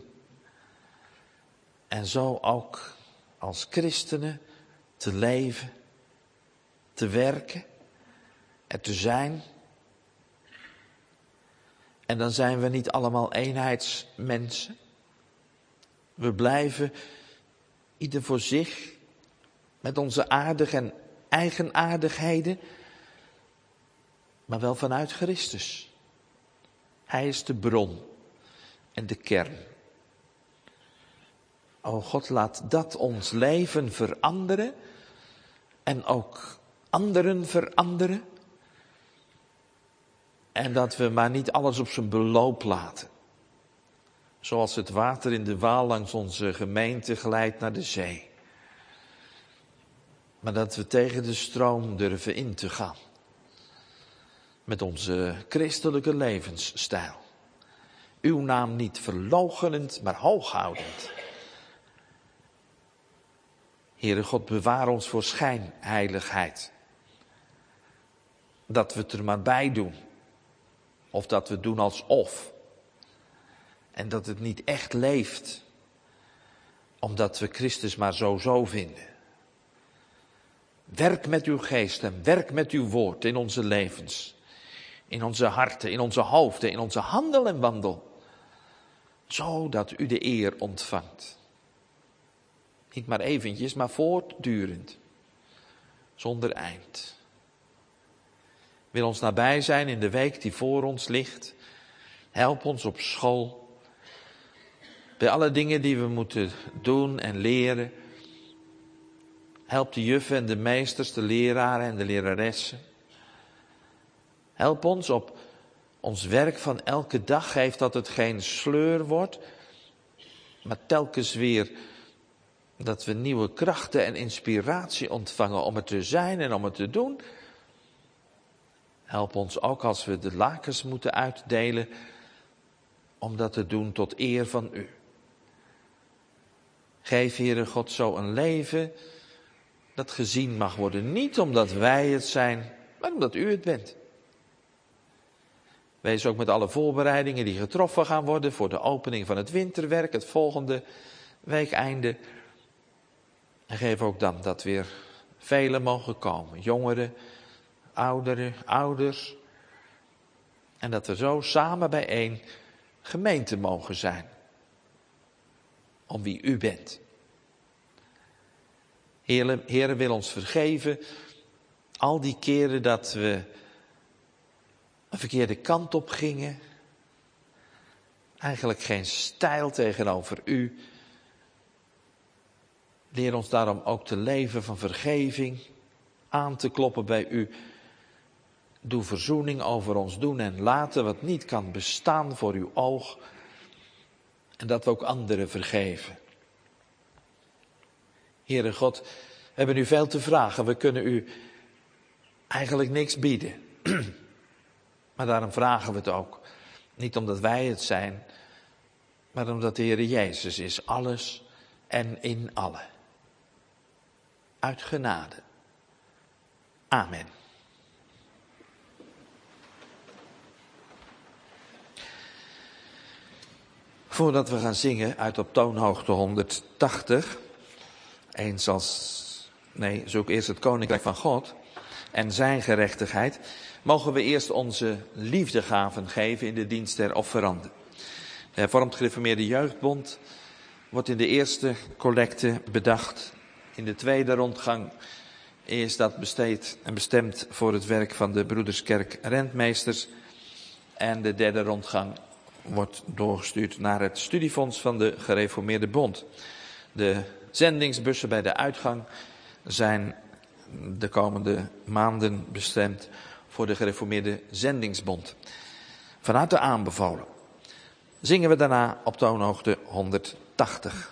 En zo ook als christenen te leven, te werken, er te zijn. En dan zijn we niet allemaal eenheidsmensen. We blijven ieder voor zich met onze aardige en eigenaardigheden, maar wel vanuit Christus. Hij is de bron en de kern. O God, laat dat ons leven veranderen en ook anderen veranderen. En dat we maar niet alles op zijn beloop laten. Zoals het water in de Waal langs onze gemeente glijdt naar de zee. Maar dat we tegen de stroom durven in te gaan. Met onze christelijke levensstijl. Uw naam niet verloochenend, maar hooghoudend. Heere God, bewaar ons voor schijnheiligheid. Dat we het er maar bij doen. Of dat we doen alsof. En dat het niet echt leeft. Omdat we Christus maar zo zo vinden. Werk met uw geest en werk met uw woord in onze levens. In onze harten, in onze hoofden, in onze handel en wandel. Zodat u de eer ontvangt. Niet maar eventjes, maar voortdurend. Zonder eind. Wil ons nabij zijn in de week die voor ons ligt. Help ons op school. Bij alle dingen die we moeten doen en leren. Help de juffen en de meesters, de leraren en de leraressen. Help ons op ons werk van elke dag. Geef dat het geen sleur wordt. Maar telkens weer dat we nieuwe krachten en inspiratie ontvangen om het te zijn en om het te doen. Help ons ook als we de lakens moeten uitdelen, om dat te doen tot eer van u. Geef, Heere God, zo een leven dat gezien mag worden. Niet omdat wij het zijn, maar omdat u het bent. Wees ook met alle voorbereidingen die getroffen gaan worden voor de opening van het winterwerk, het volgende weekeinde. En geef ook dan dat weer velen mogen komen, jongeren, ouderen, ouders. En dat we zo samen bijeen gemeente mogen zijn. Om wie u bent. Heer, Heer wil ons vergeven al die keren dat we een verkeerde kant op gingen. Eigenlijk geen stijl tegenover u. Leer ons daarom ook te leven van vergeving, aan te kloppen bij u. Doe verzoening over ons doen en laten wat niet kan bestaan voor uw oog. En dat we ook anderen vergeven. Heere God, we hebben u veel te vragen. We kunnen u eigenlijk niks bieden. Maar daarom vragen we het ook. Niet omdat wij het zijn, maar omdat de Heere Jezus is. Alles en in allen. Uit genade. Amen. Voordat we gaan zingen uit op toonhoogte honderdtachtig. Eens als, nee, zoek eerst het Koninkrijk van God en zijn gerechtigheid. Mogen we eerst onze liefdegaven geven in de dienst der offeranden. De hervormd gereformeerde jeugdbond wordt in de eerste collecte bedacht. In de tweede rondgang is dat besteed en bestemd voor het werk van de Broederskerk Rentmeesters. En de derde rondgang wordt doorgestuurd naar het studiefonds van de gereformeerde bond. De zendingsbussen bij de uitgang zijn de komende maanden bestemd voor de gereformeerde zendingsbond. Van harte aanbevolen. Zingen we daarna op toonhoogte honderdtachtig.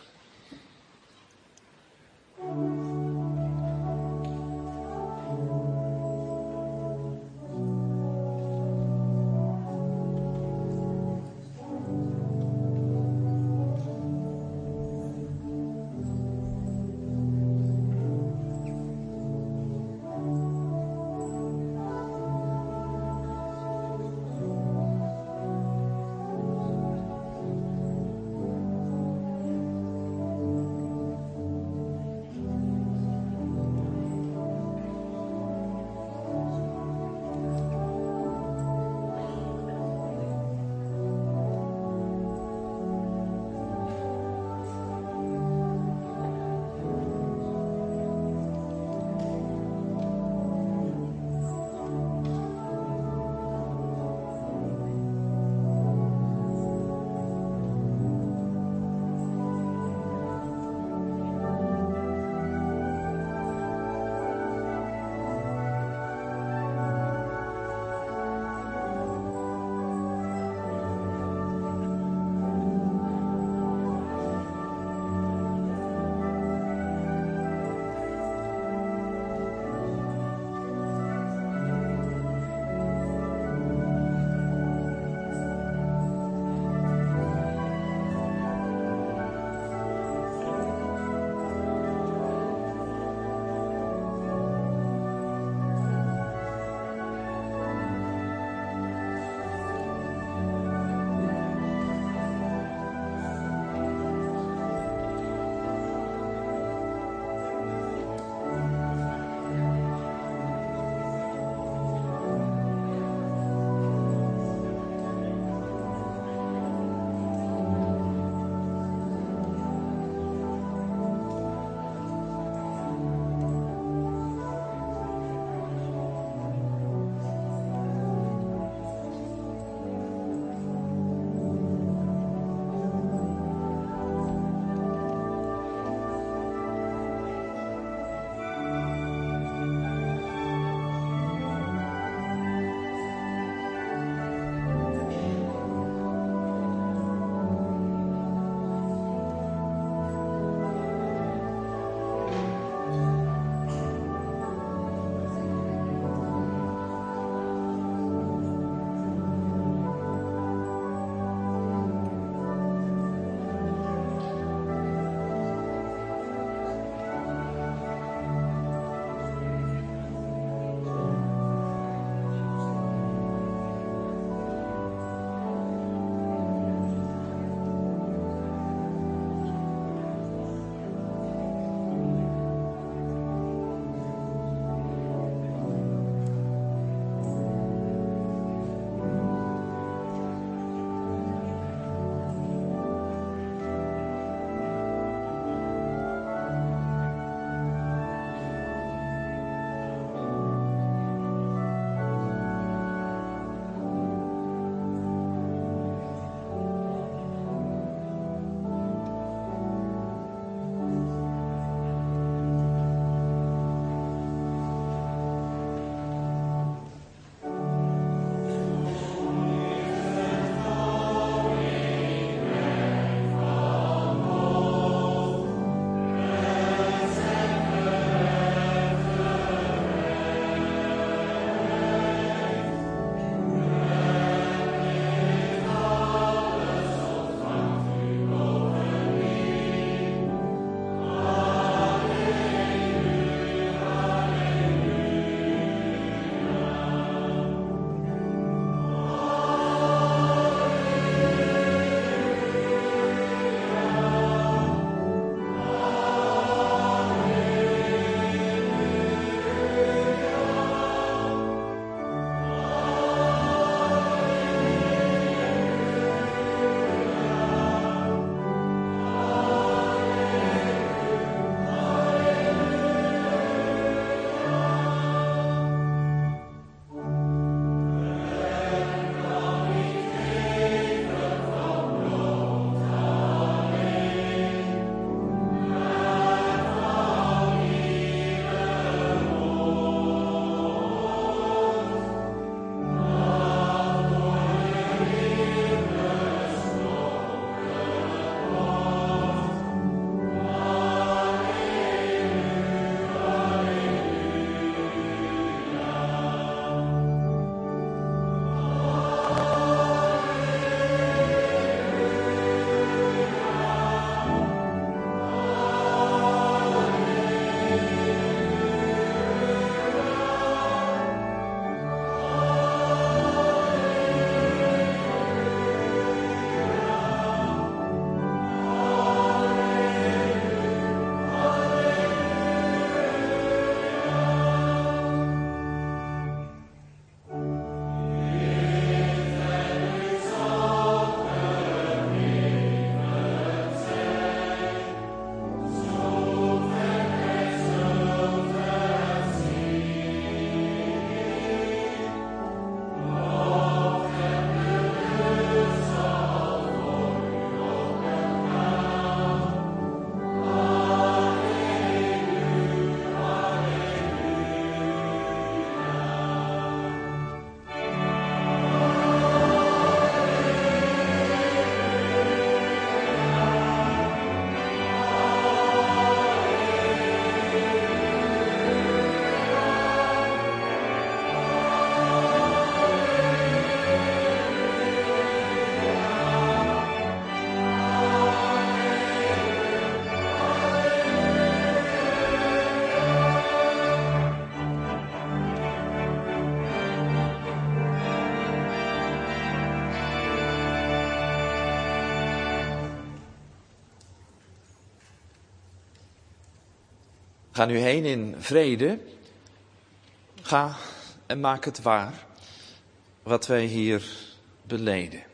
Ga nu heen in vrede. Ga en maak het waar wat wij hier beleden.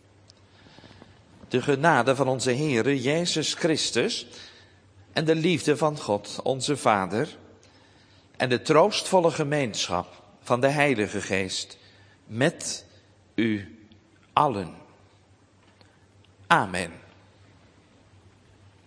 De genade van onze Heere Jezus Christus en de liefde van God, onze Vader, en de troostvolle gemeenschap van de Heilige Geest met u allen. Amen.